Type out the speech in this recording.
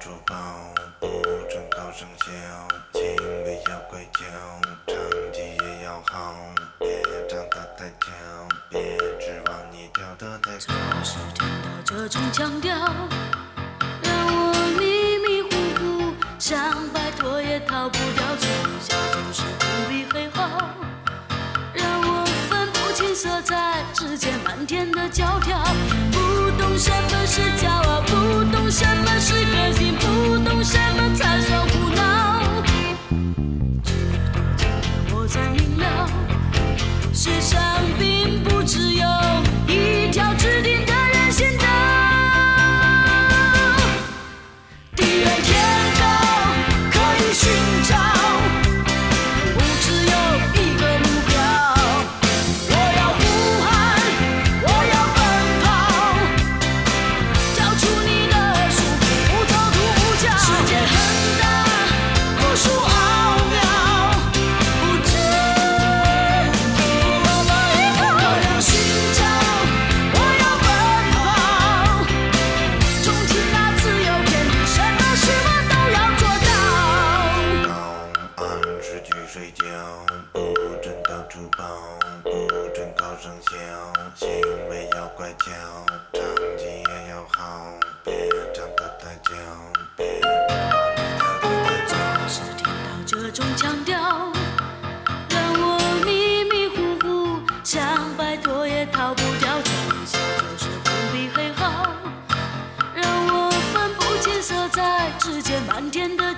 珠宝，不准高声笑，轻微要乖巧，成绩也要好，别长得太娇，别指望你跳得太高。 总是听到这种腔调，让我迷迷糊糊，想摆脱也逃不掉，从小就是红笔黑号，让我分不清色彩之间漫天的教条，不懂什么是骄傲，不懂什么是个性，不懂什么才算胡闹，直到今天我才明了，世上并不只有一条指定的人行道，地远天高可以寻找，不只有一个目标，我要呼喊，我要奔跑，跳出你的束缚，不走独木桥，世界很大，无数奥妙，不知我们依靠，我要寻找，我要奔跑，从此那自由天地，什么事我都要做到。 高，按时去睡觉，不准到处跑，不准高声笑，行为要乖巧，成绩也要好，别长得太娇，别指望你跳得太高。 总是听到这种腔调，让我迷迷糊糊，想摆脱也逃不掉，从小就是红笔黑号，让我分不清色彩之间漫天的